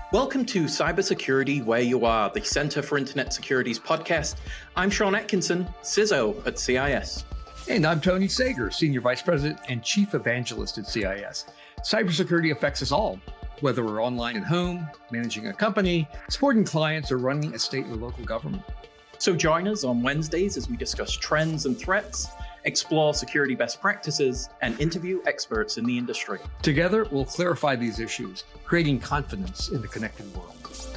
Welcome to Cybersecurity Where You Are, the Center for Internet Security's podcast. I'm Sean Atkinson, CISO at CIS. And I'm Tony Sager, Senior Vice President and Chief Evangelist at CIS. Cybersecurity affects us all, whether we're online at home, managing a company, supporting clients, or running a state or local government. So join us on Wednesdays as we discuss trends and threats, explore security best practices, and interview experts in the industry. Together, we'll clarify these issues, creating confidence in the connected world.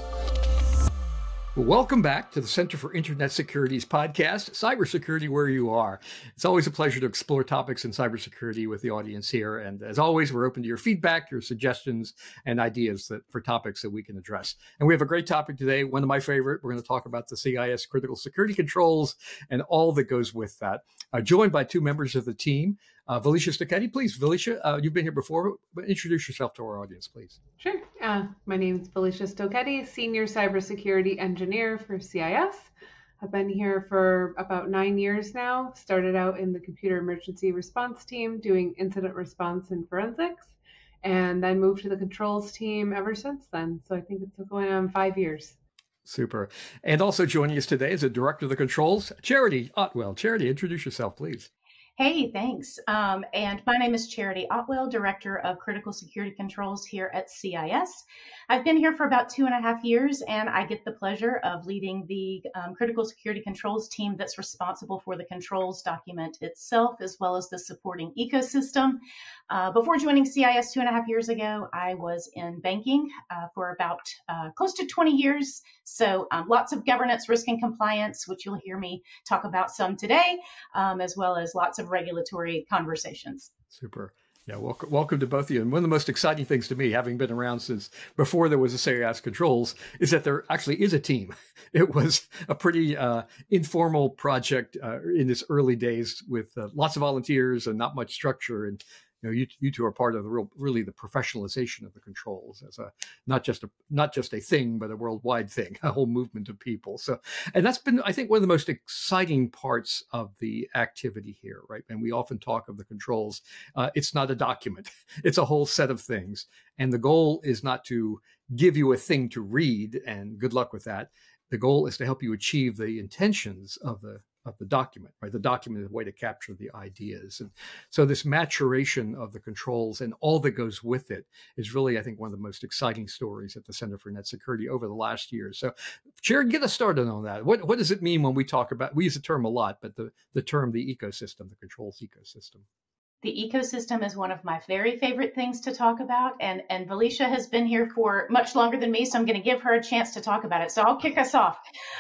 Well, welcome back to the Center for Internet Security's podcast, Cybersecurity Where You Are. It's always a pleasure to explore topics in cybersecurity with the audience here. And as always, we're open to your feedback, your suggestions, and ideas for topics that we can address. And we have a great topic today, one of my favorite. We're going to talk about the CIS critical security controls and all that goes with that. Joined by two members of the team, Felicia Stocchetti. Please, Felicia, you've been here before, but introduce yourself to our audience, please. Sure. My name is Felicia Stocchetti, Senior Cybersecurity Engineer for CIS. I've been here for about 9 years now. Started out in the Computer Emergency Response Team doing incident response and forensics, and then moved to the controls team ever since then. So I think it's going on 5 years. Super. And also joining us today is the Director of the Controls, Charity Otwell. Charity, introduce yourself, please. Hey, thanks. And my name is Charity Otwell, Director of Critical Security Controls here at CIS. I've been here for about 2.5 years, and I get the pleasure of leading the Critical Security Controls team that's responsible for the controls document itself, as well as the supporting ecosystem. Before joining CIS 2.5 years ago, I was in banking for about close to 20 years. So lots of governance, risk, and compliance, which you'll hear me talk about some today, as well as lots of regulatory conversations. Super. Yeah, welcome to both of you. And one of the most exciting things to me, having been around since before there was a CIS Controls, is that there actually is a team. It was a pretty informal project in its early days with lots of volunteers and not much structure. And you two are part of really the professionalization of the controls as not just a thing, but a worldwide thing, a whole movement of people. So, and that's been, I think, one of the most exciting parts of the activity here, right? And we often talk of the controls. It's not a document; it's a whole set of things. And the goal is not to give you a thing to read, and good luck with that. The goal is to help you achieve the intentions of the document, right? The document is a way to capture the ideas. And so this maturation of the controls and all that goes with it is really, I think, one of the most exciting stories at the Center for Net Security over the last year. So, Sharon, get us started on that. What does it mean when we talk about, we use the term a lot, but the term, the ecosystem, the controls ecosystem? The ecosystem is one of my very favorite things to talk about, and Felicia has been here for much longer than me, so I'm going to give her a chance to talk about it. So I'll kick us off.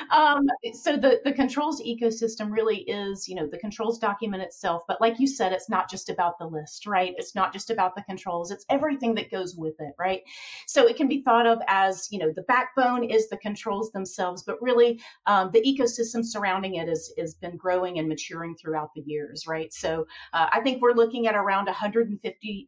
So the controls ecosystem really is, the controls document itself, but like you said, it's not just about the list, right? It's not just about the controls, it's everything that goes with it, right? So it can be thought of as, the backbone is the controls themselves, but really the ecosystem surrounding it has been growing and maturing throughout the years, right? So I think we're looking at around 115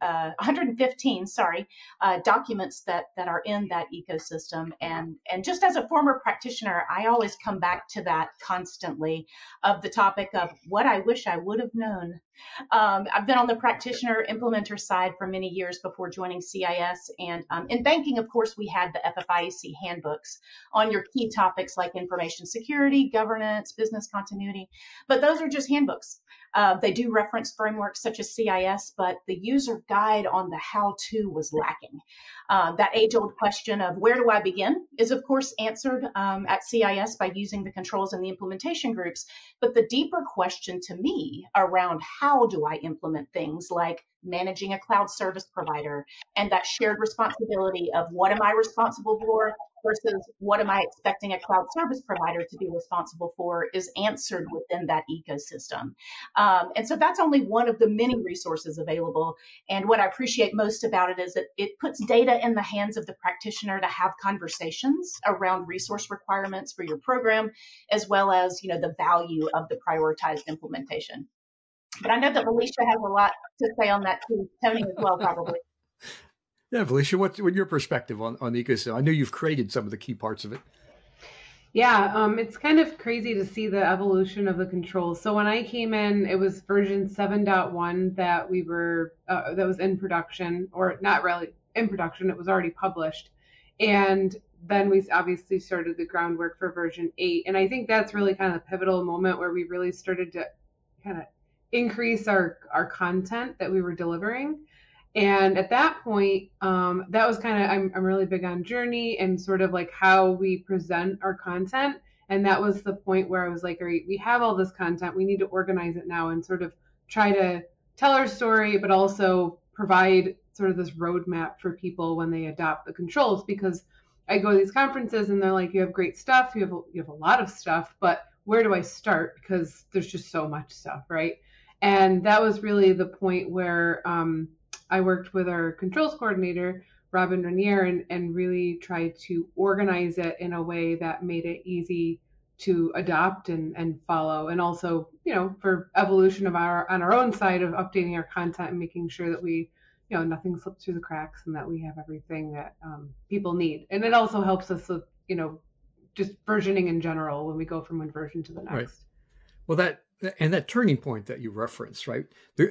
documents that are in that ecosystem. And just as a former practitioner, I always come back to that constantly of the topic of what I wish I would have known. I've been on the practitioner implementer side for many years before joining CIS. And in banking, of course, we had the FFIEC handbooks on your key topics like information security, governance, business continuity. But those are just handbooks. They do reference frameworks such as CIS, but the user guide on the how-to was lacking. That age-old question of where do I begin is, of course, answered at CIS by using the controls and the implementation groups. But the deeper question to me around how do I implement things like managing a cloud service provider and that shared responsibility of what am I responsible for versus what am I expecting a cloud service provider to be responsible for is answered within that ecosystem. And so that's only one of the many resources available. And what I appreciate most about it is that it puts data in the hands of the practitioner to have conversations around resource requirements for your program, as well as, the value of the prioritized implementation. But I know that Felicia has a lot to say on that too. Tony as well, probably. Yeah, Felicia, what's your perspective on the ecosystem? I know you've created some of the key parts of it. Yeah, it's kind of crazy to see the evolution of the controls. So when I came in, it was version 7.1 that we were that was in production, or not really in production. It was already published, And then we obviously started the groundwork for version 8. And I think that's really kind of the pivotal moment where we really started to kind of increase our content that we were delivering. And at that point, that was kind of, I'm really big on journey and sort of like how we present our content. And that was the point where I was like, all right, we have all this content. We need to organize it now and sort of try to tell our story, but also provide sort of this roadmap for people when they adopt the controls. Because I go to these conferences and they're like, you have great stuff, you have a lot of stuff, but where do I start? Because there's just so much stuff, right? And that was really the point where I worked with our controls coordinator, Robin Renier, and really tried to organize it in a way that made it easy to adopt and follow. And also, for evolution of on our own side of updating our content and making sure that we, nothing slips through the cracks and that we have everything that people need. And it also helps us with, just versioning in general when we go from one version to the next. Right. Well, that turning point that you referenced, right?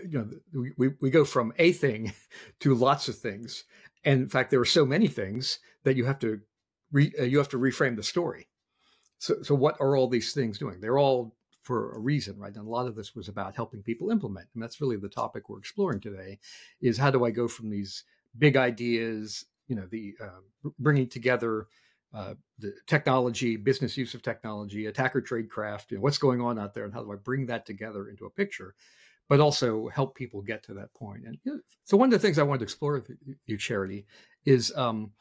We go from a thing to lots of things, and in fact, there are so many things that you have to reframe the story. So what are all these things doing? They're all for a reason, right? And a lot of this was about helping people implement, and that's really the topic we're exploring today: is how do I go from these big ideas, the bringing together the technology, business use of technology, attacker tradecraft, what's going on out there, and how do I bring that together into a picture, but also help people get to that point. And so one of the things I wanted to explore with you, Charity, is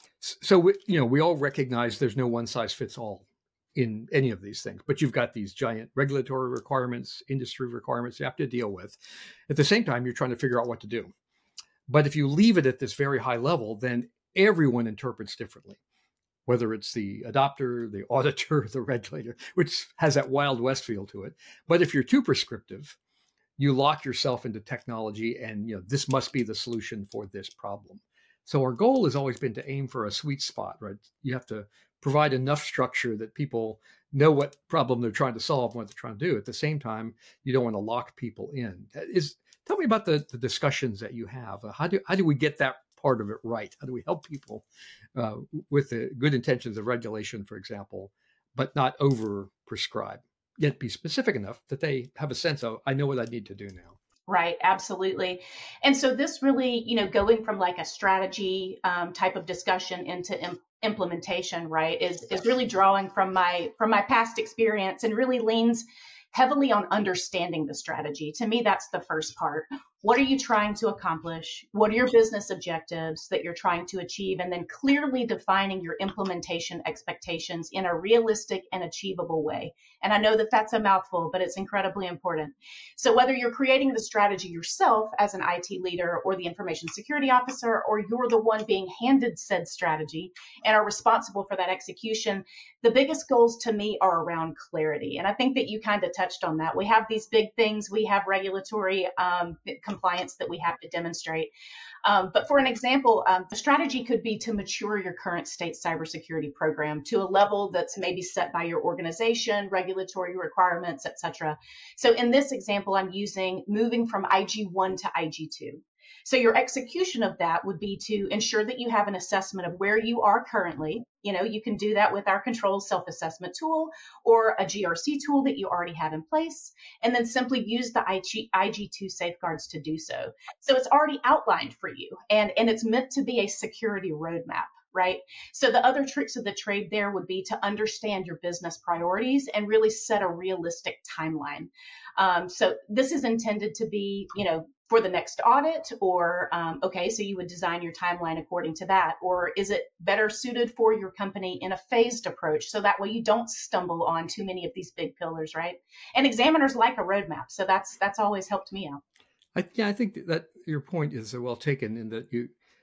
we all recognize there's no one size fits all in any of these things, but you've got these giant regulatory requirements, industry requirements you have to deal with. At the same time, you're trying to figure out what to do. But if you leave it at this very high level, then everyone interprets differently, whether it's the adopter, the auditor, the regulator, which has that Wild West feel to it. But if you're too prescriptive, you lock yourself into technology and, this must be the solution for this problem. So our goal has always been to aim for a sweet spot, right? You have to provide enough structure that people know what problem they're trying to solve, what they're trying to do. At the same time, you don't want to lock people in. Tell me about the discussions that you have. How do we get that part of it right? How do we help people with the good intentions of regulation, for example, but not over prescribe, yet be specific enough that they have a sense of, I know what I need to do now. Right, absolutely. And so this really, going from like a strategy type of discussion into implementation, right, is really drawing from my past experience and really leans heavily on understanding the strategy. To me, that's the first part. What are you trying to accomplish? What are your business objectives that you're trying to achieve? And then clearly defining your implementation expectations in a realistic and achievable way. And I know that that's a mouthful, but it's incredibly important. So whether you're creating the strategy yourself as an IT leader or the information security officer, or you're the one being handed said strategy and are responsible for that execution, the biggest goals to me are around clarity. And I think that you kind of touched on that. We have these big things. We have regulatory compliance that we have to demonstrate. But for an example, the strategy could be to mature your current state cybersecurity program to a level that's maybe set by your organization, regulatory requirements, et cetera. So in this example, I'm using moving from IG1 to IG2. So your execution of that would be to ensure that you have an assessment of where you are currently. You can do that with our controls self-assessment tool or a GRC tool that you already have in place, and then simply use the IG2 safeguards to do so. So it's already outlined for you, and it's meant to be a security roadmap, right? So the other tricks of the trade there would be to understand your business priorities and really set a realistic timeline. So this is intended to be, for the next audit, or, so you would design your timeline according to that, or is it better suited for your company in a phased approach? So that way you don't stumble on too many of these big pillars, right? And examiners like a roadmap. So that's always helped me out. I think that your point is well taken in that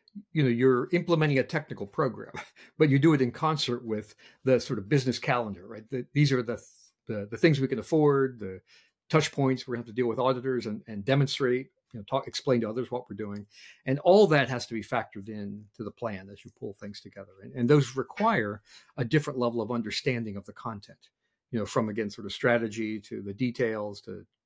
you're implementing a technical program, but you do it in concert with the sort of business calendar, right? These are the things we can afford, the touch points we're going to have to deal with auditors and demonstrate, explain to others what we're doing. And all that has to be factored in to the plan as you pull things together. And those require a different level of understanding of the content, from, again, sort of strategy to the details to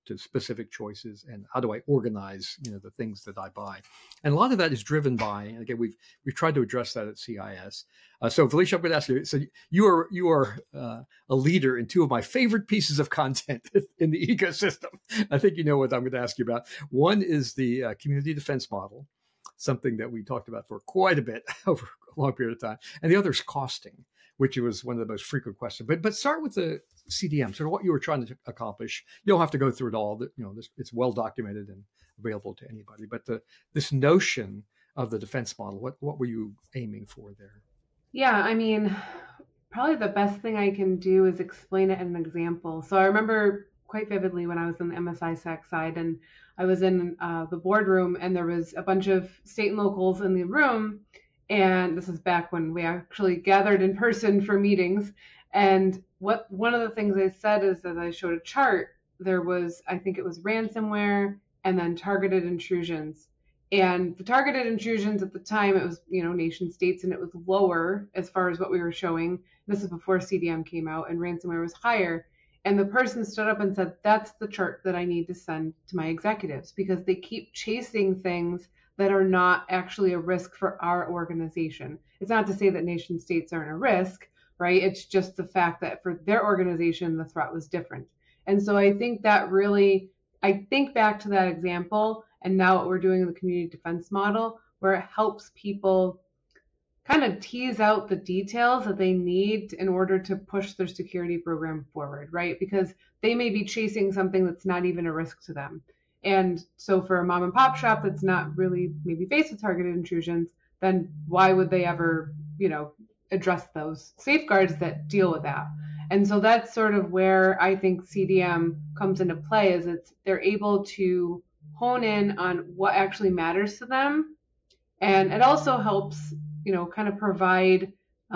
to specific choices, and how do I organize, the things that I buy. And a lot of that is driven by, and again, we've tried to address that at CIS. So Felicia, I'm going to ask you, so you are a leader in two of my favorite pieces of content in the ecosystem. I think you know what I'm going to ask you about. One is the community defense model, something that we talked about for quite a bit over a long period of time. And the other is costing, which was one of the most frequent questions. But start with the CDM, sort of what you were trying to accomplish. You don't have to go through it all. It's well documented and available to anybody. But this notion of the defense model, what were you aiming for there? Yeah, I mean, probably the best thing I can do is explain it in an example. So I remember quite vividly when I was in the MSISAC side, and I was in the boardroom, and there was a bunch of state and locals in the room. And this is back when we actually gathered in person for meetings. And one of the things I said is that I showed a chart. There was, I think it was ransomware and then targeted intrusions. And the targeted intrusions at the time, it was, nation states, and it was lower as far as what we were showing. This is before CDM came out, and ransomware was higher. And the person stood up and said, that's the chart that I need to send to my executives, because they keep chasing things that are not actually a risk for our organization. It's not to say that nation states aren't a risk, right? It's just the fact that for their organization, the threat was different. And so I think that really, I think back to that example, and now what we're doing in the community defense model, where it helps people kind of tease out the details that they need in order to push their security program forward, right? Because they may be chasing something that's not even a risk to them. And so for a mom and pop shop that's not really maybe faced with targeted intrusions, then why would they ever, address those safeguards that deal with that? And so that's sort of where I think CDM comes into play, is they're able to hone in on what actually matters to them. And it also helps, kind of provide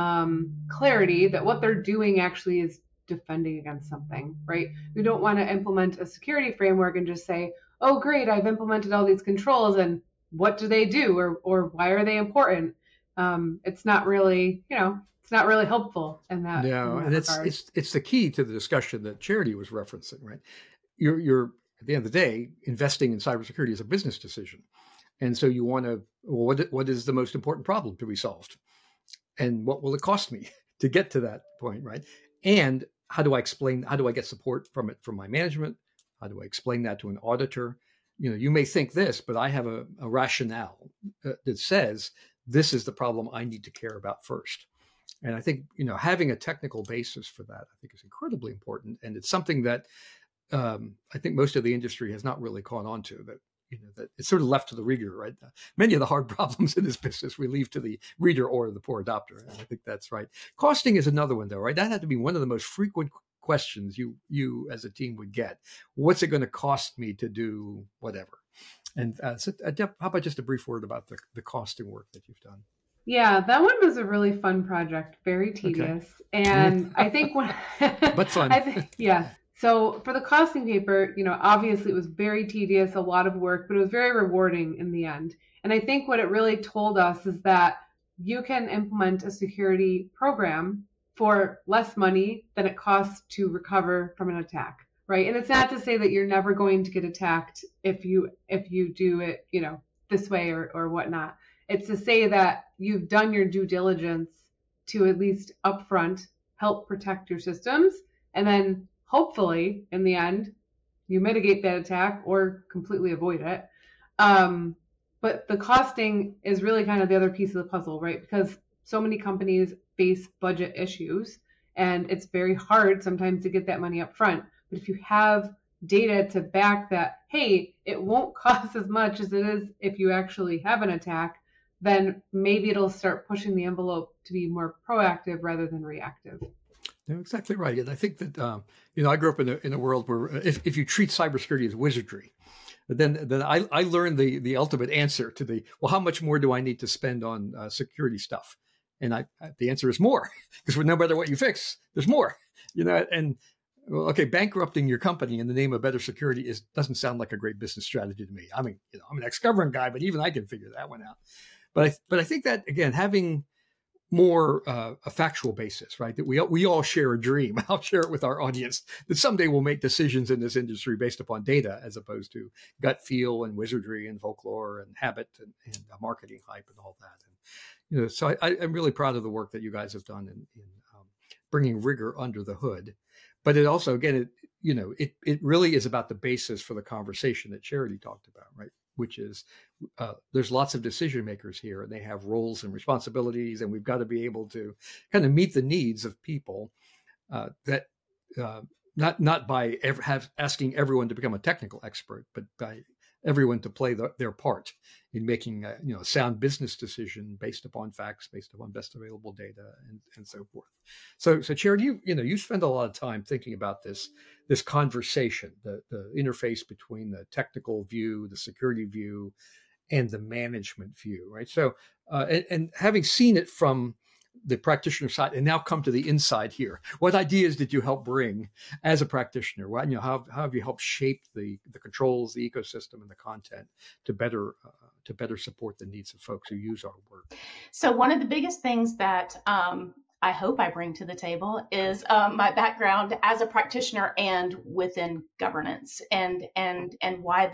clarity that what they're doing actually is defending against something, right? We don't want to implement a security framework and just say, oh, great, I've implemented all these controls, and what do they do, or why are they important? It's not really, it's not really helpful in that. No, and it's the key to the discussion that Charity was referencing, right? You're at the end of the day, investing in cybersecurity is a business decision, and so you want to, what is the most important problem to be solved, and what will it cost me to get to that point, right? And how do I get support from my management? How do I explain that to an auditor? You may think this, but I have a rationale that says this is the problem I need to care about first. And I think, having a technical basis for that, I think, is incredibly important. And it's something that I think most of the industry has not really caught on to, that it's sort of left to the reader, right? Many of the hard problems in this business we leave to the reader or the poor adopter. And I think that's right. Costing is another one, though, right? That had to be one of the most frequent questions you as a team would get. What's it going to cost me to do whatever? And so, Deb, how about just a brief word about the costing work that you've done? Yeah, that one was a really fun project, very tedious. Okay. And I think but fun. Yeah. So for the costing paper, obviously it was very tedious, a lot of work, but it was very rewarding in the end. And I think what it really told us is that you can implement a security program for less money than it costs to recover from an attack, right? And it's not to say that you're never going to get attacked if you do it, this way or whatnot. It's to say that you've done your due diligence to at least upfront help protect your systems, and then hopefully in the end you mitigate that attack or completely avoid it. But the costing is really kind of the other piece of the puzzle, right? Because so many companies face budget issues, and it's very hard sometimes to get that money up front. But if you have data to back that, hey, it won't cost as much as it is if you actually have an attack, then maybe it'll start pushing the envelope to be more proactive rather than reactive. No, exactly right. And I think that, I grew up in a world where if you treat cybersecurity as wizardry, then I learned the ultimate answer to how much more do I need to spend on security stuff? And the answer is more, because no matter what you fix, there's more, and okay, bankrupting your company in the name of better security doesn't sound like a great business strategy to me. I mean, I'm an ex-government guy, but even I can figure that one out. But I think that, again, having more a factual basis, right? That we all share a dream. I'll share it with our audience that someday we'll make decisions in this industry based upon data as opposed to gut feel and wizardry and folklore and habit and marketing hype and all that. And, so I'm really proud of the work that you guys have done in bringing rigor under the hood. But it also, again, it really is about the basis for the conversation that Charity talked about, right? Which is there's lots of decision makers here and they have roles and responsibilities, and we've got to be able to kind of meet the needs of people that not by asking everyone to become a technical expert, but by everyone to play their part in making a sound business decision based upon facts, based upon best available data, and so forth. So Charity, you spend a lot of time thinking about this conversation, the interface between the technical view, the security view, and the management view, right? So and having seen it from the practitioner side and now come to the inside here, what ideas did you help bring as a practitioner? How have you helped shape the controls, the ecosystem, and the content to better support the needs of folks who use our work? So one of the biggest things that I hope I bring to the table is my background as a practitioner and within governance, and why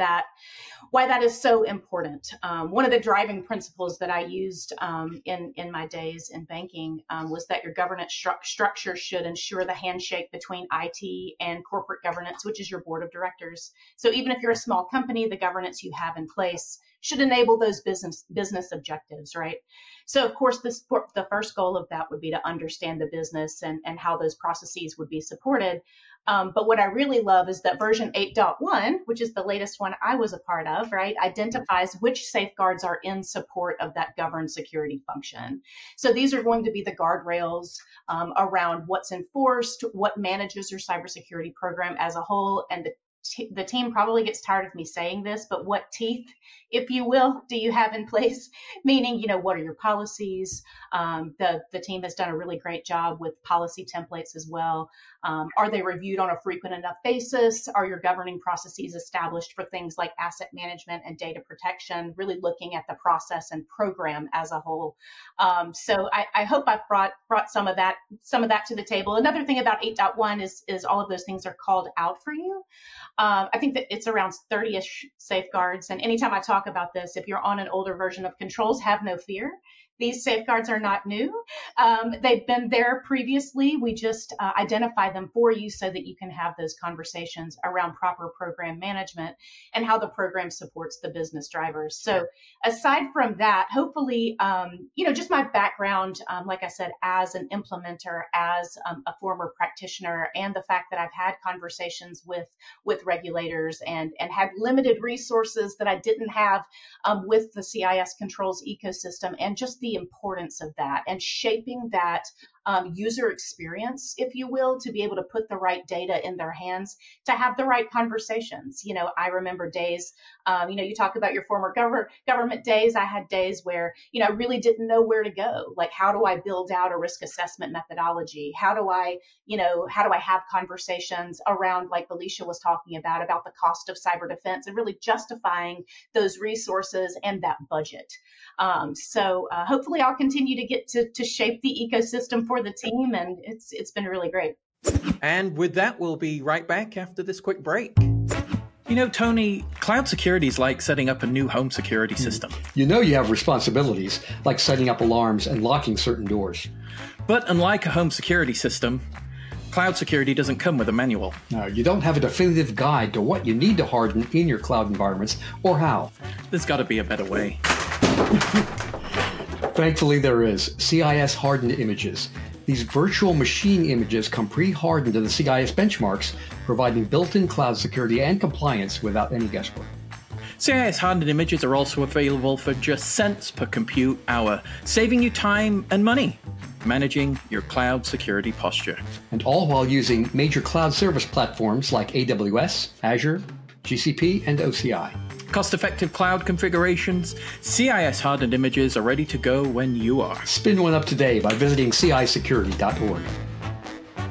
that is so important. One of the driving principles that I used in my days in banking was that your governance structure should ensure the handshake between IT and corporate governance, which is your board of directors. So even if you're a small company, the governance you have in place should enable those business objectives, right? So of course, the first goal of that would be to understand the business and how those processes would be supported. But what I really love is that version 8.1, which is the latest one I was a part of, right, identifies which safeguards are in support of that governed security function. So these are going to be the guardrails around what's enforced, what manages your cybersecurity program as a whole, and the team probably gets tired of me saying this, but what teeth, if you will, do you have in place? Meaning, what are your policies? The team has done a really great job with policy templates as well. Are they reviewed on a frequent enough basis? Are your governing processes established for things like asset management and data protection, really looking at the process and program as a whole? So I hope I've brought some of that to the table. Another thing about 8.1 is all of those things are called out for you. I think that it's around 30-ish safeguards. And anytime I talk about this, if you're on an older version of controls, have no fear. These safeguards are not new. They've been there previously. We just identify them for you so that you can have those conversations around proper program management and how the program supports the business drivers. So aside from that, hopefully, just my background, like I said, as an implementer, as a former practitioner, and the fact that I've had conversations with regulators and had limited resources that I didn't have with the CIS controls ecosystem, and just the importance of that and shaping that user experience, if you will, to be able to put the right data in their hands, to have the right conversations. I remember days, you talk about your former government days. I had days where, I really didn't know where to go. Like, how do I build out a risk assessment methodology? How do I have conversations around, like Felicia was talking about the cost of cyber defense and really justifying those resources and that budget. So hopefully I'll continue to get to shape the ecosystem for the team, and it's been really great. And with that, we'll be right back after this quick break. Tony, cloud security is like setting up a new home security system. You have responsibilities like setting up alarms and locking certain doors. But unlike a home security system, cloud security doesn't come with a manual. No, you don't have a definitive guide to what you need to harden in your cloud environments or how. There's got to be a better way. Thankfully, there is. CIS hardened images. These virtual machine images come pre-hardened to the CIS benchmarks, providing built-in cloud security and compliance without any guesswork. CIS hardened images are also available for just cents per compute hour, saving you time and money managing your cloud security posture. And all while using major cloud service platforms like AWS, Azure, GCP, and OCI. Cost-effective cloud configurations, CIS hardened images are ready to go when you are. Spin one up today by visiting cisecurity.org.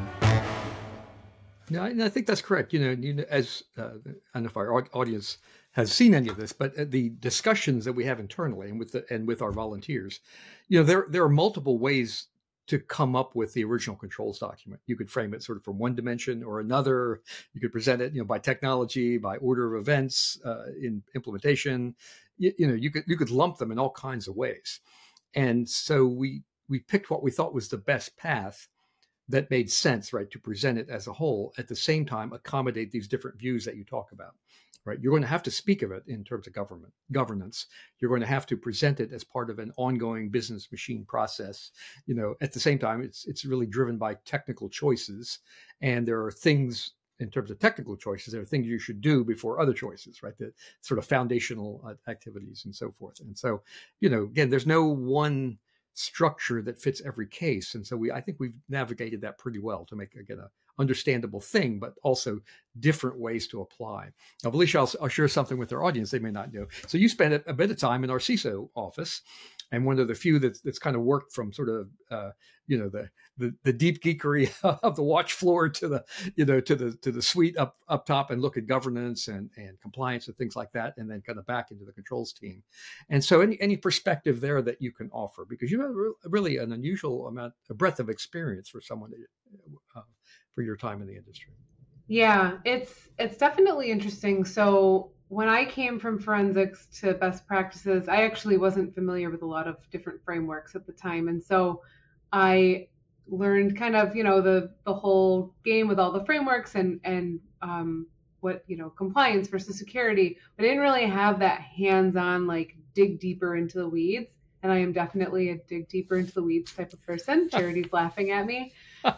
No, I think that's correct. As I don't know if our audience has seen any of this, but the discussions that we have internally and with our volunteers, there are multiple ways to come up with the original controls document. You could frame it sort of from one dimension or another. You could present it, by technology, by order of events, in implementation. You could lump them in all kinds of ways. And so we picked what we thought was the best path that made sense, right, to present it as a whole, at the same time accommodate these different views that you talk about. Right, you're going to have to speak of it in terms of governance. You're going to have to present it as part of an ongoing business machine process. At the same time, it's really driven by technical choices, and there are things in terms of technical choices. There are things you should do before other choices, right? The sort of foundational activities and so forth. And so, again, there's no one structure that fits every case, and so I think we've navigated that pretty well to make, again, a understandable thing, but also different ways to apply. Now, Felicia, I'll share something with our audience they may not know. So you spent a bit of time in our CISO office, and one of the few that's kind of worked from sort of the deep geekery of the watch floor to the suite up top and look at governance and compliance and things like that, and then kind of back into the controls team. And so any perspective there that you can offer, because you have really an unusual a breadth of experience for someone for your time in the industry. Yeah, it's definitely interesting. So when I came from forensics to best practices, I actually wasn't familiar with a lot of different frameworks at the time. And so I learned kind of, the whole game with all the frameworks and what, compliance versus security, but I didn't really have that hands-on, like, dig deeper into the weeds. And I am definitely a dig deeper into the weeds type of person. Charity's laughing at me.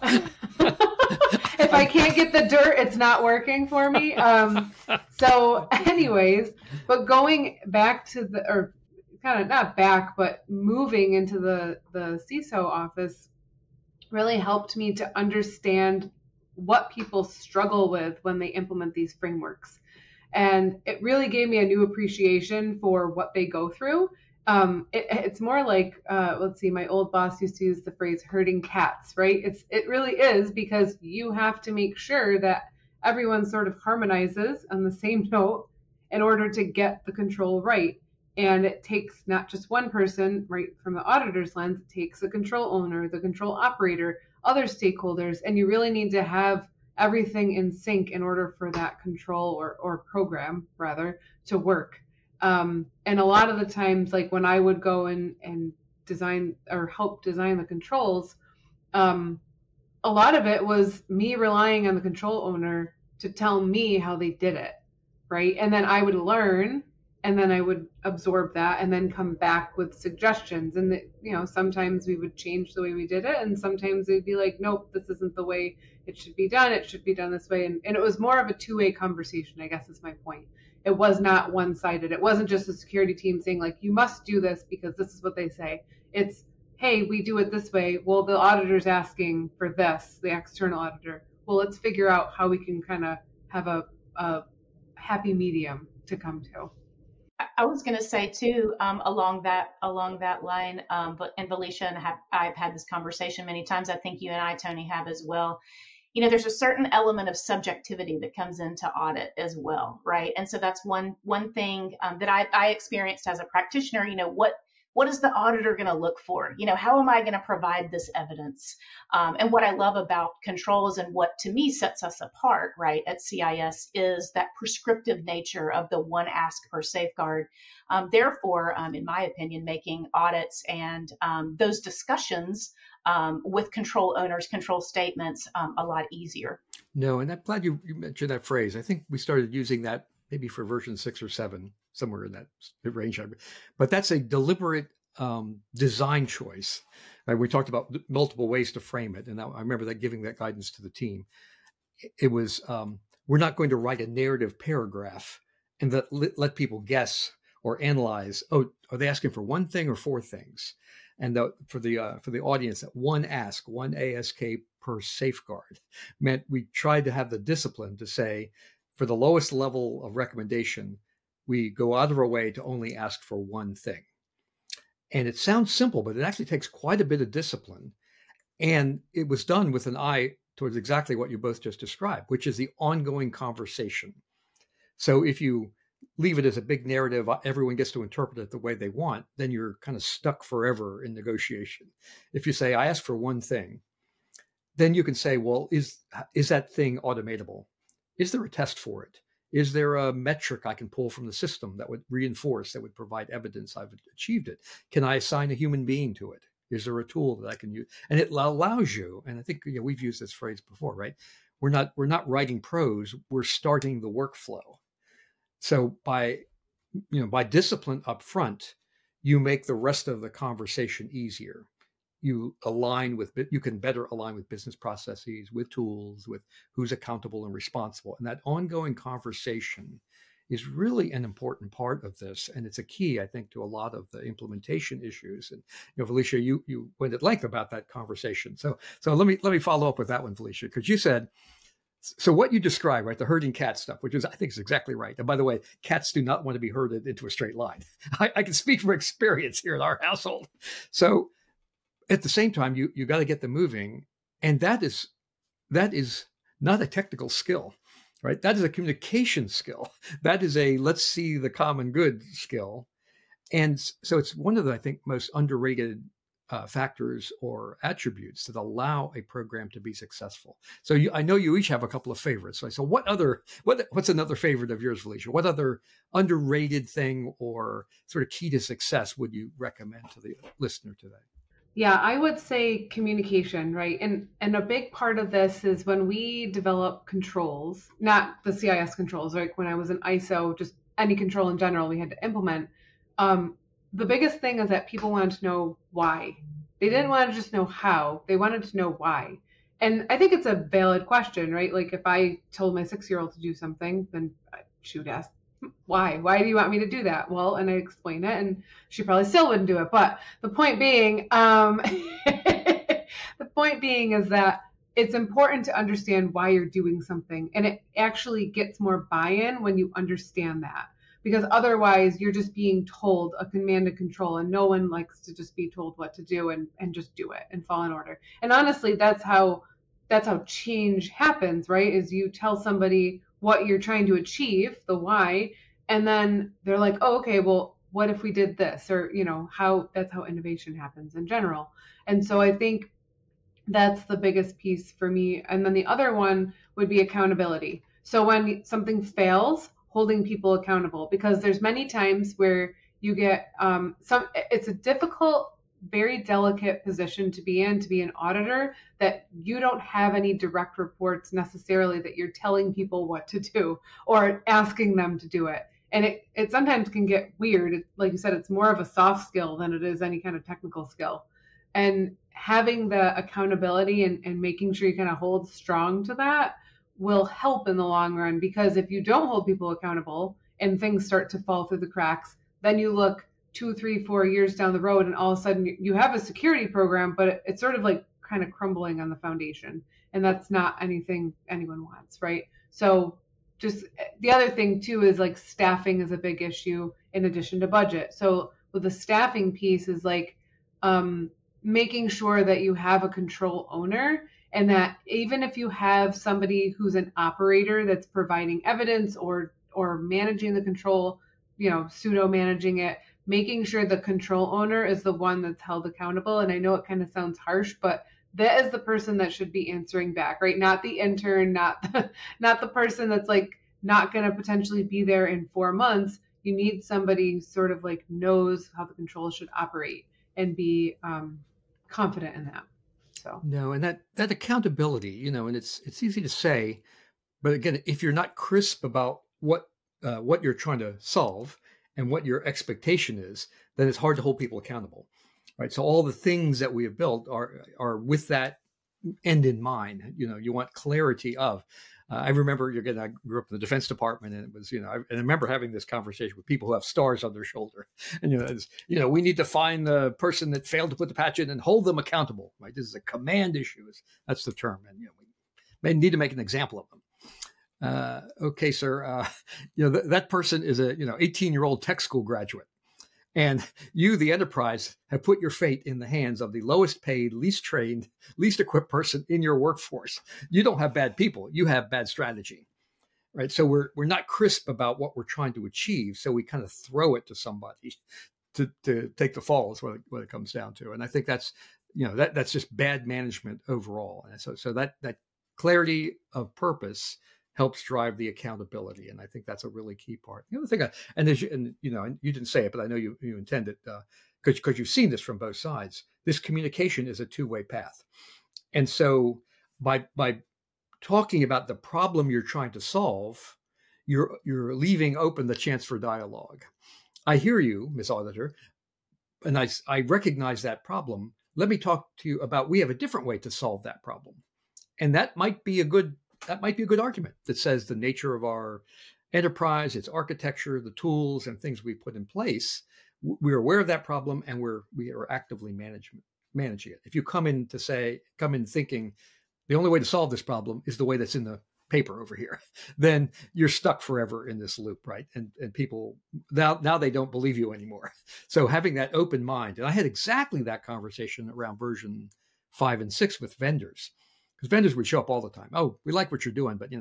If I can't get the dirt, it's not working for me. So anyways, but going back to or kind of not back, but moving into the CISO office really helped me to understand what people struggle with when they implement these frameworks. And it really gave me a new appreciation for what they go through. It's more like, let's see, my old boss used to use the phrase herding cats, right? It really is, because you have to make sure that everyone sort of harmonizes on the same note in order to get the control right. And it takes not just one person, right, from the auditor's lens, it takes the control owner, the control operator, other stakeholders, and you really need to have everything in sync in order for that control or program, rather, to work. And a lot of the times, like when I would go and design or help design the controls, a lot of it was me relying on the control owner to tell me how they did it, right? And then I would learn, and then I would absorb that and then come back with suggestions. And, sometimes we would change the way we did it, and sometimes they'd be like, nope, this isn't the way it should be done. It should be done this way. And it was more of a two-way conversation, I guess is my point. It was not one-sided. It wasn't just the security team saying, like, you must do this because this is what they say. It's, hey, we do it this way. Well, the auditor's asking for this, the external auditor. Well, let's figure out how we can kind of have a happy medium to come to. I was going to say too, along that line, and Felicia and I've had this conversation many times. I think you and I, Tony, have as well. There's a certain element of subjectivity that comes into audit as well, right? And so that's one thing that I experienced as a practitioner. What is the auditor going to look for? How am I going to provide this evidence? And what I love about controls and what to me sets us apart, right, at CIS is that prescriptive nature of the one ask per safeguard. Therefore, in my opinion, making audits and those discussions with control owners, control statements, a lot easier. No, and I'm glad you mentioned that phrase. I think we started using that maybe for version 6 or 7, somewhere in that range. But that's a deliberate design choice. Right? We talked about multiple ways to frame it. And I remember that giving that guidance to the team. It was, we're not going to write a narrative paragraph and let people guess or analyze, are they asking for one thing or 4 things? And for the audience, that one ASK per safeguard meant we tried to have the discipline to say, for the lowest level of recommendation, we go out of our way to only ask for one thing. And it sounds simple, but it actually takes quite a bit of discipline. And it was done with an eye towards exactly what you both just described, which is the ongoing conversation. So if you leave it as a big narrative, everyone gets to interpret it the way they want, then you're kind of stuck forever in negotiation. If you say, I ask for one thing, then you can say, well, is that thing automatable? Is there a test for it? Is there a metric I can pull from the system that would reinforce, that would provide evidence I've achieved it? Can I assign a human being to it? Is there a tool that I can use? And it allows you, and I think we've used this phrase before, right? We're not writing prose, we're starting the workflow. So by discipline up front, you make the rest of the conversation easier. You can better align with business processes, with tools, with who's accountable and responsible. And that ongoing conversation is really an important part of this. And it's a key, I think, to a lot of the implementation issues. And, Felicia, you went at length about that conversation. So let me follow up with that one, Felicia, because you said, so what you described, right, the herding cat stuff, which I think is exactly right. And by the way, cats do not want to be herded into a straight line. I can speak from experience here in our household. So at the same time, you got to get them moving. And that is not a technical skill, right? That is a communication skill. That is a let's see the common good skill. And so it's one of the, I think, most underrated factors or attributes that allow a program to be successful. So I know you each have a couple of favorites. So what's another favorite of yours, Felicia? What other underrated thing or sort of key to success would you recommend to the listener today? Yeah, I would say communication, right? And a big part of this is when we develop controls, not the CIS controls, right? When I was in ISO, just any control in general we had to implement. The biggest thing is that people wanted to know why. They didn't want to just know how, they wanted to know why. And I think it's a valid question, right? Like if I told my 6-year-old to do something, then she would ask, why? Why do you want me to do that? Well, and I explain it, and she probably still wouldn't do it. But the point being, is that it's important to understand why you're doing something, and it actually gets more buy-in when you understand that. Because otherwise, you're just being told a command and control, and no one likes to just be told what to do and just do it and fall in order. And honestly, that's how change happens, right? Is you tell somebody what you're trying to achieve, the why, and then they're like, oh, okay, well, what if we did this? Or, that's how innovation happens in general. And so I think that's the biggest piece for me. And then the other one would be accountability. So when something fails, holding people accountable, because there's many times where you get it's a difficult, very delicate position to be an auditor, that you don't have any direct reports necessarily that you're telling people what to do or asking them to do it. And it sometimes can get weird. Like you said, it's more of a soft skill than it is any kind of technical skill. And having the accountability and making sure you kind of hold strong to that will help in the long run, because if you don't hold people accountable and things start to fall through the cracks, then you look 2, 3, 4 years down the road, and all of a sudden you have a security program, but it's sort of like kind of crumbling on the foundation. And that's not anything anyone wants, right? So just the other thing too is like staffing is a big issue in addition to budget. So with the staffing piece is like making sure that you have a control owner, and that even if you have somebody who's an operator that's providing evidence or managing the control, pseudo managing it, making sure the control owner is the one that's held accountable. And I know it kind of sounds harsh, but that is the person that should be answering back, right? Not the intern, not the person that's like not going to potentially be there in 4 months. You need somebody who sort of like knows how the control should operate and be confident in that. So no, and that accountability, and it's easy to say, but again, if you're not crisp about what you're trying to solve and what your expectation is, then it's hard to hold people accountable, right? So all the things that we have built are with that end in mind. You want clarity of. I remember, I grew up in the Defense Department, and it was, and I remember having this conversation with people who have stars on their shoulder, and we need to find the person that failed to put the patch in and hold them accountable, right? This is a command issue, that's the term, and we may need to make an example of them. Okay, sir, that person is a 18-year-old tech school graduate. And you, the enterprise, have put your fate in the hands of the lowest paid, least trained, least equipped person in your workforce. You don't have bad people. You have bad strategy. right? So we're not crisp about what we're trying to achieve. So we kind of throw it to somebody to take the fall is what it comes down to. And I think that's, that's just bad management overall. And so that clarity of purpose helps drive the accountability. And I think that's a really key part. The other thing, and you didn't say it, but I know you intend it, because you've seen this from both sides. This communication is a two-way path. And so by talking about the problem you're trying to solve, you're leaving open the chance for dialogue. I hear you, Ms. Auditor, and I recognize that problem. Let me talk to you about, we have a different way to solve that problem. And that might be a good argument that says the nature of our enterprise, its architecture, the tools and things we put in place, we're aware of that problem and we are actively managing it. If you come in thinking the only way to solve this problem is the way that's in the paper over here, then you're stuck forever in this loop, right? And people now they don't believe you anymore. So having that open mind, and I had exactly that conversation around version 5 and 6 with vendors, because vendors would show up all the time. Oh, we like what you're doing, but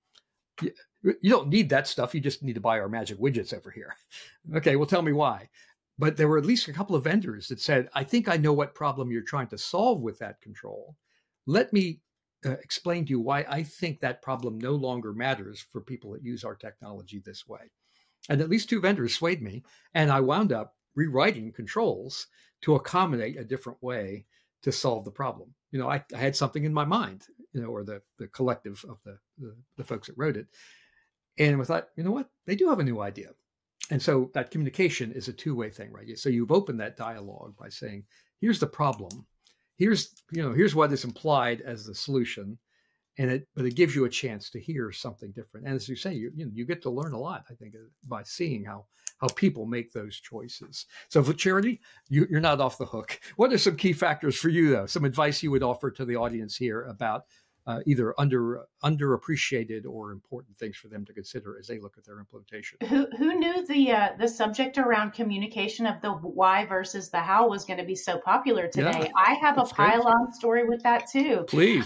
you don't need that stuff. You just need to buy our magic widgets over here. Okay, well, tell me why. But there were at least a couple of vendors that said, I think I know what problem you're trying to solve with that control. Let me explain to you why I think that problem no longer matters for people that use our technology this way. And at least 2 vendors swayed me, and I wound up rewriting controls to accommodate a different way to solve the problem. I had something in my mind, or the collective of the folks that wrote it. And I thought, you know what? They do have a new idea. And so that communication is a two-way thing, right? So you've opened that dialogue by saying, here's the problem. Here's what is implied as the solution. But it gives you a chance to hear something different. And as you say, you get to learn a lot, I think, by seeing how people make those choices. So for Charity, you're not off the hook. What are some key factors for you, though? Some advice you would offer to the audience here about either underappreciated or important things for them to consider as they look at their implementation. Who knew the subject around communication of the why versus the how was going to be so popular today? Yeah, I have a pile-on story with that too. Please.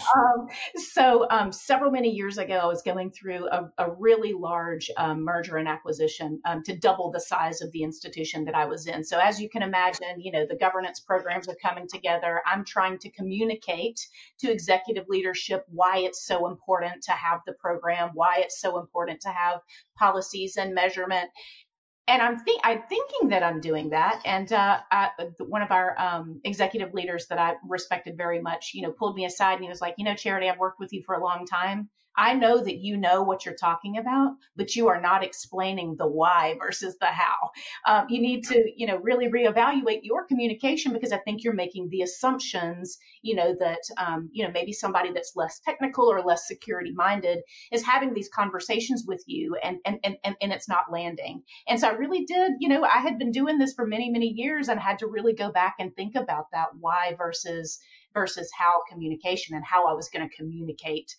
Several many years ago, I was going through a really large merger and acquisition to double the size of the institution that I was in. So as you can imagine, the governance programs are coming together. I'm trying to communicate to executive leadership why it's so important to have the program, why it's so important to have policies and measurement. And I'm thinking that I'm doing that. And one of our executive leaders that I respected very much, pulled me aside and he was like, Charity, I've worked with you for a long time. I know that you know what you're talking about, but you are not explaining the why versus the how. You need to, really reevaluate your communication because I think you're making the assumptions, that, maybe somebody that's less technical or less security minded is having these conversations with you and it's not landing. And so I really did, I had been doing this for many, many years and had to really go back and think about that why versus how communication and how I was going to communicate,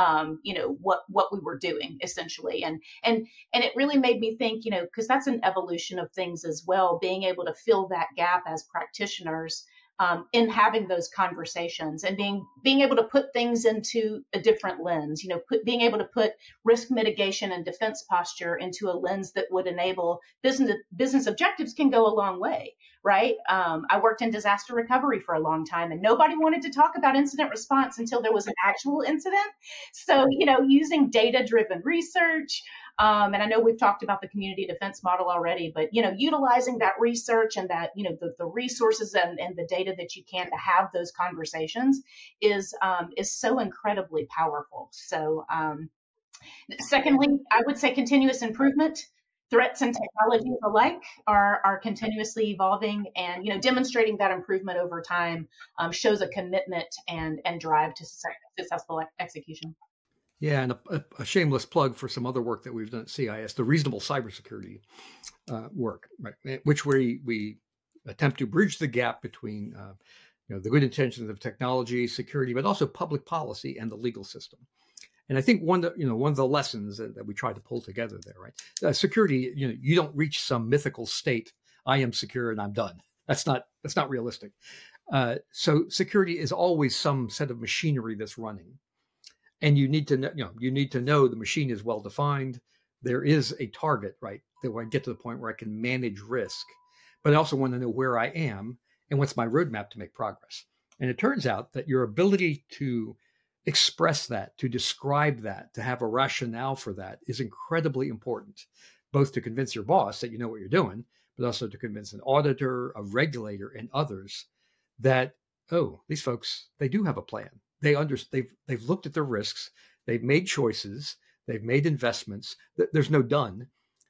what we were doing essentially. And it really made me think, because that's an evolution of things as well, being able to fill that gap as practitioners in having those conversations and being able to put things into a different lens, being able to put risk mitigation and defense posture into a lens that would enable business objectives can go a long way, right? I worked in disaster recovery for a long time and nobody wanted to talk about incident response until there was an actual incident. So, using data-driven research, and I know we've talked about the community defense model already, but, utilizing that research and that, the resources and the data that you can to have those conversations is so incredibly powerful. So, secondly, I would say continuous improvement. Threats and technologies alike are continuously evolving, and demonstrating that improvement over time shows a commitment and drive to successful execution. Yeah, and a shameless plug for some other work that we've done at CIS, the reasonable cybersecurity work, right? Which we attempt to bridge the gap between the good intentions of technology, security, but also public policy and the legal system. And I think one of the lessons that we try to pull together there, right? Security, you don't reach some mythical state. I am secure and I'm done. That's not realistic. So security is always some set of machinery that's running. And you need to know, you need to know the machine is well defined. There is a target, right? That when I get to the point where I can manage risk, but I also want to know where I am and what's my roadmap to make progress. And it turns out that your ability to express that, to describe that, to have a rationale for that is incredibly important, both to convince your boss that you know what you're doing, but also to convince an auditor, a regulator, and others that, oh, these folks, they do have a plan. They've looked at their risks, they've made choices, they've made investments. There's no done,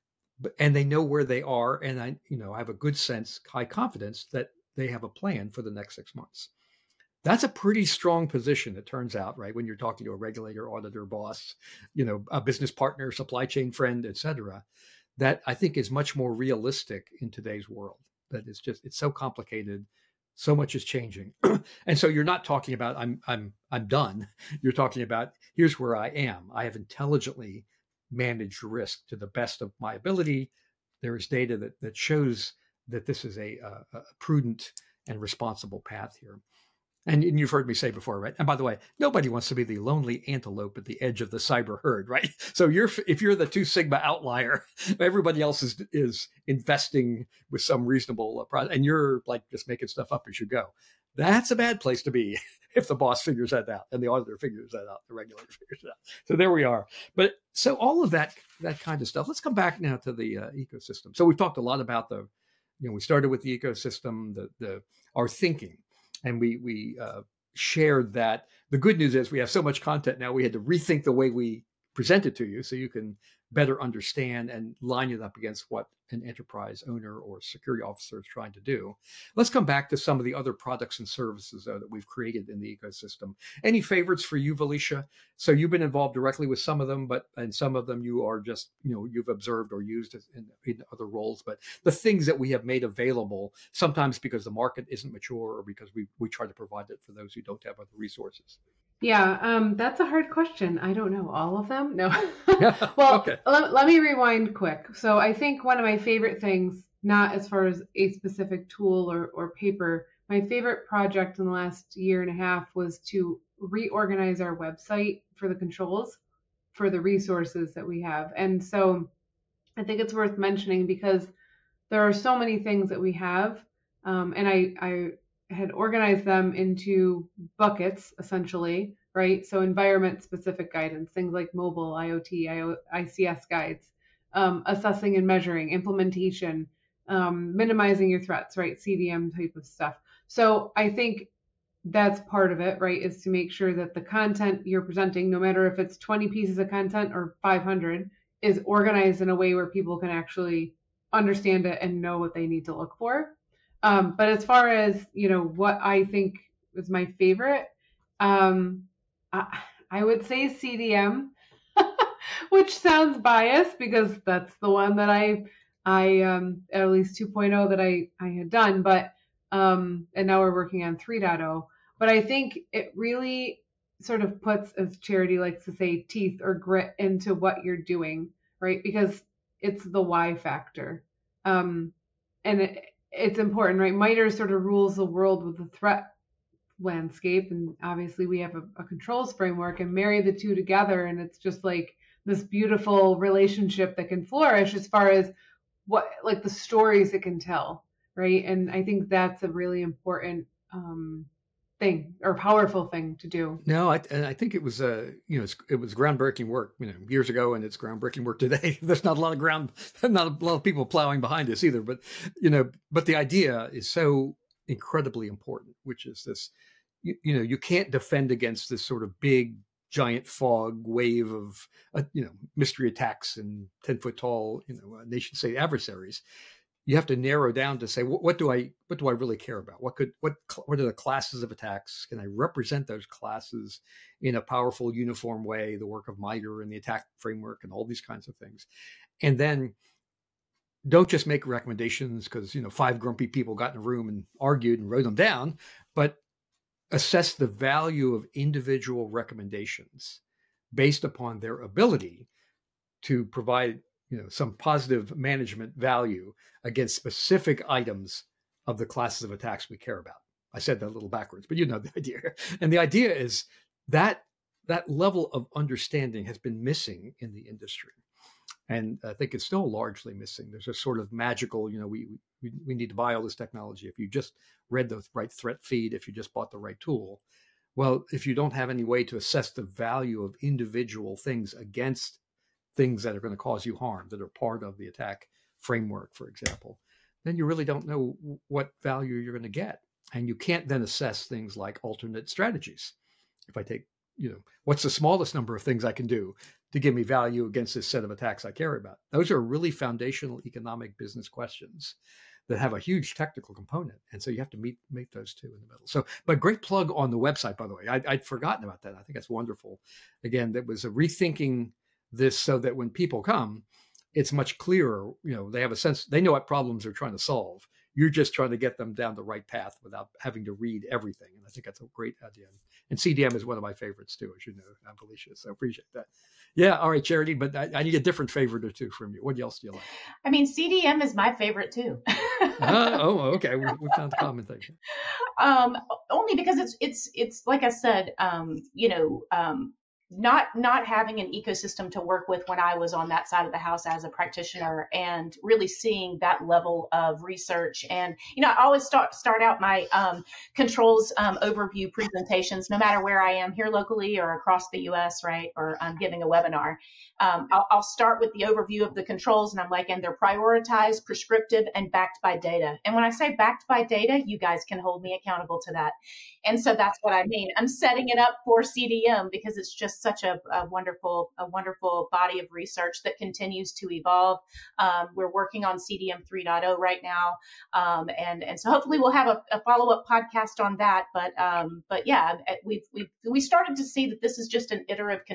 and they know where they are. And I have a good sense, high confidence that they have a plan for the next 6 months. That's a pretty strong position, it turns out, right? When you're talking to a regulator, auditor, boss, a business partner, supply chain friend, et cetera, that I think is much more realistic in today's world. That it's so complicated. So much is changing. And so you're not talking about I'm done. You're talking about here's where I am. I have intelligently managed risk to the best of my ability. There is data that shows that this is a prudent and responsible path here. And you've heard me say before, right? And by the way, nobody wants to be the lonely antelope at the edge of the cyber herd, right? So if you're the 2 Sigma outlier, everybody else is investing with some reasonable product, and you're like just making stuff up as you go. That's a bad place to be if the boss figures that out and the auditor figures that out, the regulator figures it out. So there we are. But so all of that kind of stuff. Let's come back now to the ecosystem. So we've talked a lot about we started with the ecosystem, our thinking. And we shared that. The good news is we have so much content now, we had to rethink the way we present it to you so you can better understand and line it up against what an enterprise owner or security officer is trying to do. Let's come back to some of the other products and services, though, that we've created in the ecosystem. Any favorites for you, Valisha? So you've been involved directly with some of them, and some of them you are just, you've observed or used in other roles. But the things that we have made available, sometimes because the market isn't mature or because we try to provide it for those who don't have other resources. Yeah, that's a hard question. I don't know all of them. No. Yeah, Well, okay. let me rewind quick. So I think one of my favorite things, not as far as a specific tool or paper, my favorite project in the last year and a half was to reorganize our website for the controls for the resources that we have. And so I think it's worth mentioning because there are so many things that we have. And I had organized them into buckets, essentially, right? So environment-specific guidance, things like mobile, IoT, ICS guides, assessing and measuring, implementation, minimizing your threats, right? CDM type of stuff. So I think that's part of it, right? Is to make sure that the content you're presenting, no matter if it's 20 pieces of content or 500, is organized in a way where people can actually understand it and know what they need to look for. But as far as, what I think is my favorite, I would say CDM, which sounds biased because that's the one that I at least 2.0 that I had done, but, and now we're working on 3.0. But I think it really sort of puts, as Charity likes to say, teeth or grit into what you're doing, right? Because it's the why factor. And it's important, right? MITRE sort of rules the world with the threat landscape. And obviously we have a controls framework, and marry the two together. And it's just like this beautiful relationship that can flourish as far as what, like the stories it can tell, right? And I think that's a really important thing or powerful thing to do. No, I think it was it was groundbreaking work, years ago, and it's groundbreaking work today. There's not a lot of people plowing behind us either, but but the idea is so incredibly important, which is this, you can't defend against this sort of big giant fog wave of mystery attacks and 10-foot tall nation state adversaries. You have to narrow down to say, what do I really care about? What are the classes of attacks? Can I represent those classes in a powerful, uniform way? The work of MITRE and the attack framework and all these kinds of things. And then don't just make recommendations because 5 grumpy people got in a room and argued and wrote them down, but assess the value of individual recommendations based upon their ability to provide some positive management value against specific items of the classes of attacks we care about. I said that a little backwards, but you know the idea. And the idea is that that level of understanding has been missing in the industry. And I think it's still largely missing. There's a sort of magical, we need to buy all this technology. If you just read the right threat feed, if you just bought the right tool, well, if you don't have any way to assess the value of individual things against things that are going to cause you harm, that are part of the attack framework, for example, then you really don't know what value you're going to get. And you can't then assess things like alternate strategies. If I take, what's the smallest number of things I can do to give me value against this set of attacks I care about? Those are really foundational economic business questions that have a huge technical component. And so you have to meet those two in the middle. So, but great plug on the website, by the way. I'd forgotten about that. I think that's wonderful. Again, that was a rethinking this so that when people come, it's much clearer. They have a sense, they know what problems they're trying to solve. You're just trying to get them down the right path without having to read everything. And I think that's a great idea. And CDM is one of my favorites too, as you know, Felicia. So I appreciate that. Yeah. All right, Charity, but I need a different favorite or two from you. What else do you like? I mean, CDM is my favorite too. Okay. We found the common thing. Only because it's like I said, not having an ecosystem to work with when I was on that side of the house as a practitioner, and really seeing that level of research. And, I always start out my controls overview presentations, no matter where I am, here locally or across the US, right? Or I'm giving a webinar. I'll start with the overview of the controls, and I'm like, and they're prioritized, prescriptive, and backed by data. And when I say backed by data, you guys can hold me accountable to that. And so that's what I mean. I'm setting it up for CDM because it's just such a wonderful body of research that continues to evolve. We're working on CDM 3.0 right now, and so hopefully we'll have a follow-up podcast on that. But yeah, we started to see that this is just an iterative,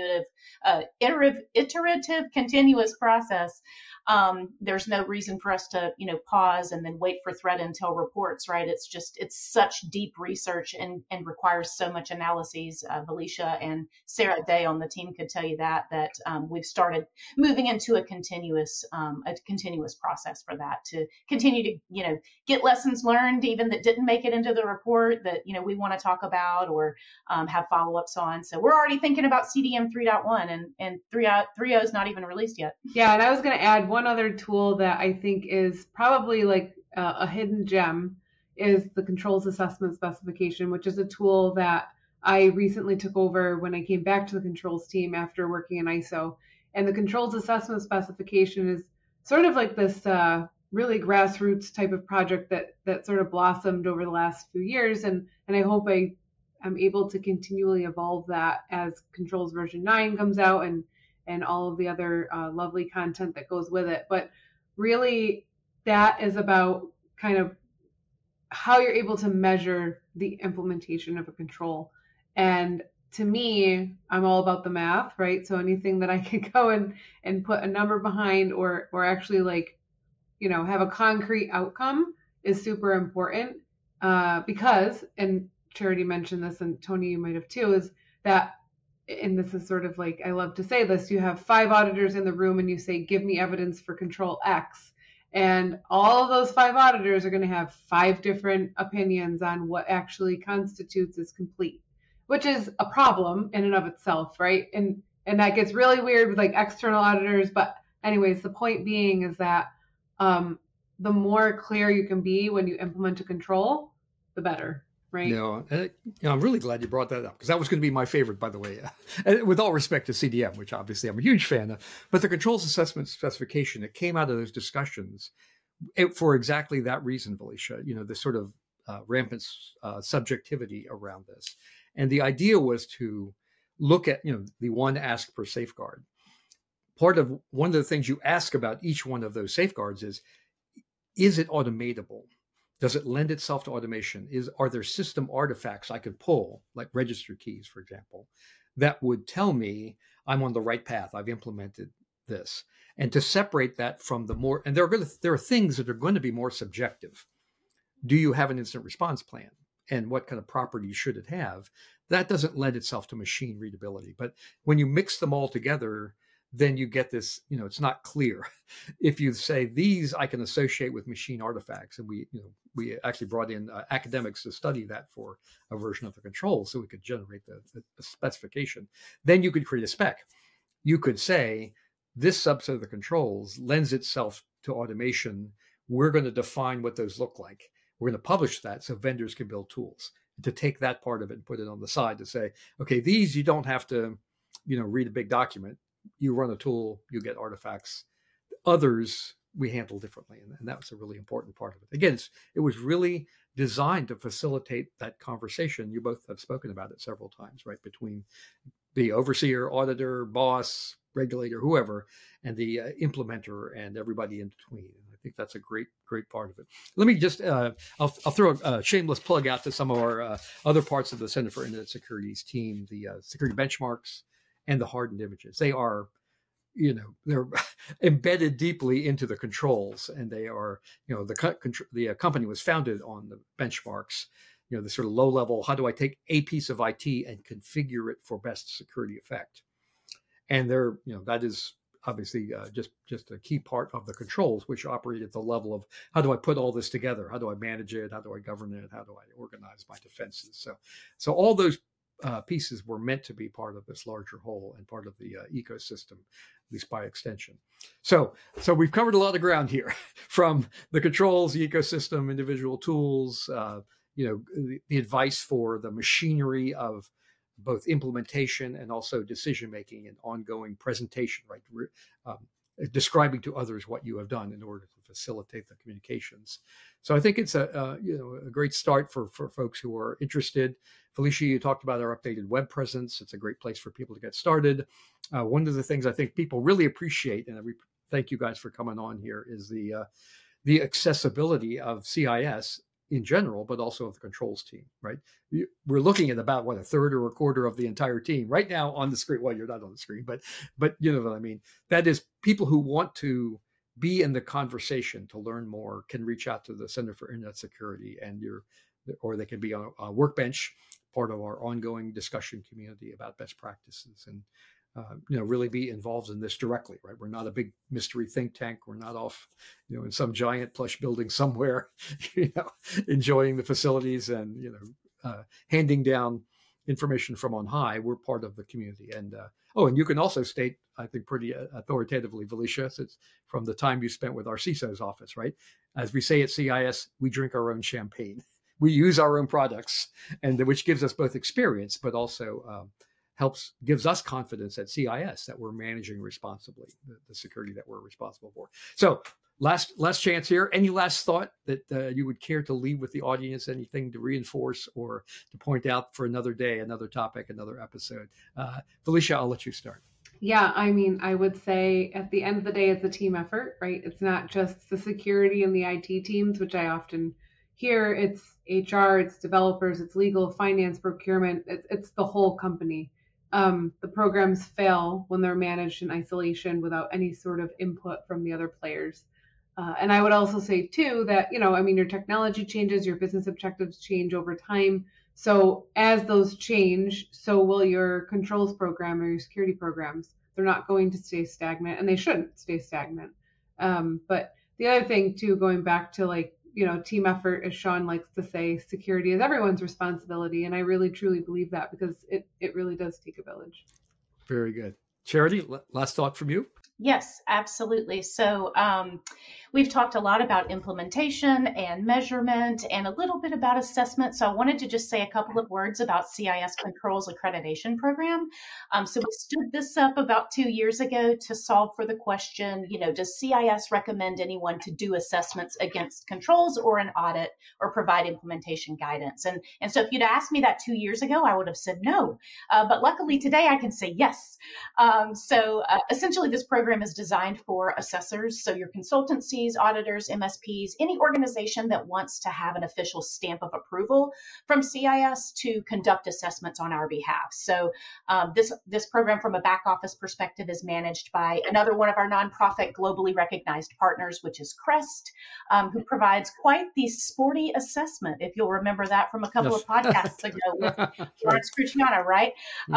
continuous process. There's no reason for us to, pause and then wait for threat intel reports, right? It's such deep research and requires so much analyses. Felicia and Sarah Day on the team could tell you that we've started moving into a continuous process for that, to continue to, get lessons learned, even that didn't make it into the report that, we want to talk about or have follow-ups on. So we're already thinking about CDM 3.1 and 3.0 is not even released yet. Yeah, and I was going to add one other tool that I think is probably like a hidden gem is the controls assessment specification, which is a tool that I recently took over when I came back to the controls team after working in ISO. And the controls assessment specification is sort of like this really grassroots type of project that sort of blossomed over the last few years. And I hope I'm able to continually evolve that as controls version 9 comes out and all of the other lovely content that goes with it. But really, that is about kind of how you're able to measure the implementation of a control. And to me, I'm all about the math, right? So anything that I can go and put a number behind or actually have a concrete outcome is super important because, and Charity mentioned this, and Tony, you might have too, is that, and this is sort of like, I love to say this, you have 5 auditors in the room and you say, give me evidence for control X. And all of those 5 auditors are going to have 5 different opinions on what actually constitutes as complete, which is a problem in and of itself, right? And that gets really weird with like external auditors. But anyways, the point being is that the more clear you can be when you implement a control, the better. Right. I'm really glad you brought that up because that was going to be my favorite, by the way, with all respect to CDM, which obviously I'm a huge fan of. But the controls assessment specification, it came out of those discussions for exactly that reason, Felicia, the sort of rampant subjectivity around this. And the idea was to look at, the one ask per safeguard. One of the things you ask about each one of those safeguards is it automatable? Does it lend itself to automation? Are there system artifacts I could pull, like register keys, for example, that would tell me I'm on the right path, I've implemented this? And to separate that from the more, and there are things that are going to be more subjective. Do you have an incident response plan? And what kind of properties should it have? That doesn't lend itself to machine readability. But when you mix them all together, then you get this, it's not clear. If you say these I can associate with machine artifacts, and we actually brought in academics to study that for a version of the control so we could generate the specification, then you could create a spec. You could say this subset of the controls lends itself to automation. We're going to define what those look like. We're going to publish that so vendors can build tools to take that part of it and put it on the side to say, okay, these you don't have to, read a big document. You run a tool, you get artifacts. Others we handle differently. And that was a really important part of it. Again, it was really designed to facilitate that conversation. You both have spoken about it several times, right? Between the overseer, auditor, boss, regulator, whoever, and the implementer and everybody in between. And I think that's a great part of it. Let me just, I'll throw a shameless plug out to some of our other parts of the Center for Internet Security's team, the security benchmarks and the hardened images. They are, they're embedded deeply into the controls, and they are, the company was founded on the benchmarks, the sort of low level, how do I take a piece of IT and configure it for best security effect? And they're, that is obviously just a key part of the controls, which operate at the level of how do I put all this together? How do I manage it? How do I govern it? How do I organize my defenses? So all those pieces were meant to be part of this larger whole and part of the ecosystem, at least by extension. So we've covered a lot of ground here, from the controls, the ecosystem, individual tools, the advice for the machinery of both implementation and also decision making and ongoing presentation, right? Describing to others what you have done in order to facilitate the communications. So I think it's a great start for folks who are interested. Felicia, you talked about our updated web presence. It's a great place for people to get started. One of the things I think people really appreciate, and thank you guys for coming on here, is the accessibility of CIS in general, but also of the controls team, right? We're looking at about a third or a quarter of the entire team right now on the screen. Well, you're not on the screen, but you know what I mean? That is, people who want to be in the conversation to learn more can reach out to the Center for Internet Security, or they can be on a Workbench, part of our ongoing discussion community about best practices, and really be involved in this directly, right? We're not a big mystery think tank. We're not off, in some giant plush building somewhere, enjoying the facilities and, handing down information from on high. We're part of the community. And, and you can also state, I think pretty authoritatively, Felicia, it's from the time you spent with our CISO's office, right? As we say at CIS, we drink our own champagne. We use our own products, and which gives us both experience, but also gives us confidence at CIS that we're managing responsibly the security that we're responsible for. So last chance here. Any last thought that you would care to leave with the audience? Anything to reinforce or to point out for another day, another topic, another episode? Felicia, I'll let you start. Yeah, I would say at the end of the day, it's a team effort, right? It's not just the security and the IT teams, which I often hear. It's HR, it's developers, it's legal, finance, procurement. It's the whole company. The programs fail when they're managed in isolation without any sort of input from the other players. And I would also say, too, that, your technology changes, your business objectives change over time. So as those change, so will your controls program or your security programs. They're not going to stay stagnant, and they shouldn't stay stagnant. But the other thing, too, going back to team effort, as Sean likes to say, security is everyone's responsibility. And I really, truly believe that, because it really does take a village. Very good. Charity, last thought from you? Yes, absolutely. So we've talked a lot about implementation and measurement and a little bit about assessment. So I wanted to just say a couple of words about CIS Controls Accreditation Program. So we stood this up about 2 years ago to solve for the question, does CIS recommend anyone to do assessments against controls or an audit or provide implementation guidance? And so if you'd asked me that 2 years ago, I would have said no. But luckily today I can say yes. So essentially this program is designed for assessors, so your consultancy agencies, auditors, MSPs, any organization that wants to have an official stamp of approval from CIS to conduct assessments on our behalf. So this program from a back office perspective is managed by another one of our nonprofit globally recognized partners, which is Crest, who provides quite the sporty assessment, if you'll remember that from a couple of podcasts ago with Lawrence Cruciano, right?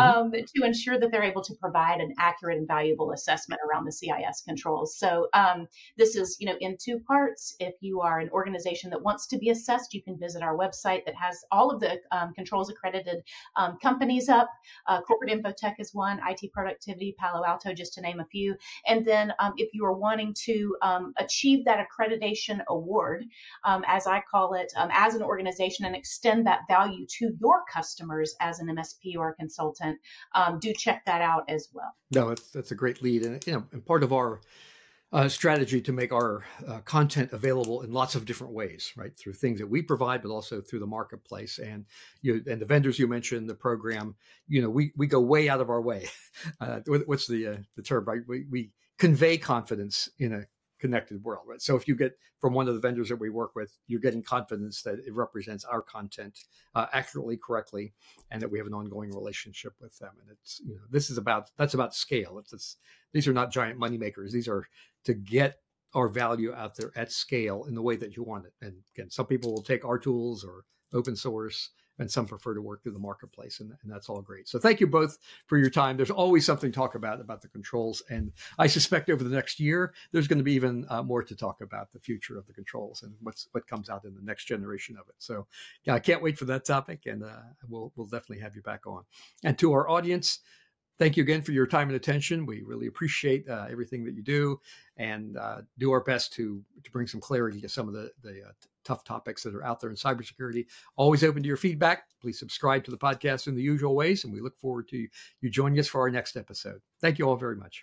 To ensure that they're able to provide an accurate and valuable assessment around the CIS controls. So this is, in two parts. If you are an organization that wants to be assessed, you can visit our website that has all of the controls accredited companies up. Corporate Infotech is one, IT Productivity, Palo Alto, just to name a few. And then if you are wanting to achieve that accreditation award, as I call it, as an organization, and extend that value to your customers as an MSP or a consultant, do check that out as well. No, that's a great lead. And part of our strategy to make our content available in lots of different ways, right? Through things that we provide, but also through the marketplace. And and the vendors you mentioned, the program, we go way out of our way. What's the term, right? We convey confidence in a connected world, right? So if you get from one of the vendors that we work with, you're getting confidence that it represents our content accurately, correctly, and that we have an ongoing relationship with them. And it's, that's about scale. These are not giant money makers. These are to get our value out there at scale in the way that you want it. And again, some people will take our tools or open source, and some prefer to work through the marketplace, and that's all great. So thank you both for your time. There's always something to talk about the controls, and I suspect over the next year, there's going to be even more to talk about the future of the controls and what comes out in the next generation of it. So yeah, I can't wait for that topic, and we'll definitely have you back on. And to our audience, thank you again for your time and attention. We really appreciate everything that you do, and do our best to bring some clarity to some of the tough topics that are out there in cybersecurity. Always open to your feedback. Please subscribe to the podcast in the usual ways, and we look forward to you joining us for our next episode. Thank you all very much.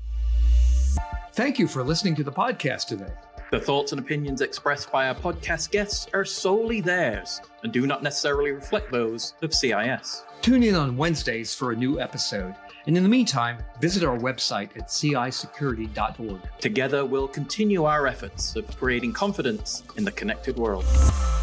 Thank you for listening to the podcast today. The thoughts and opinions expressed by our podcast guests are solely theirs and do not necessarily reflect those of CIS. Tune in on Wednesdays for a new episode. And in the meantime, visit our website at cisecurity.org. Together, we'll continue our efforts of creating confidence in the connected world.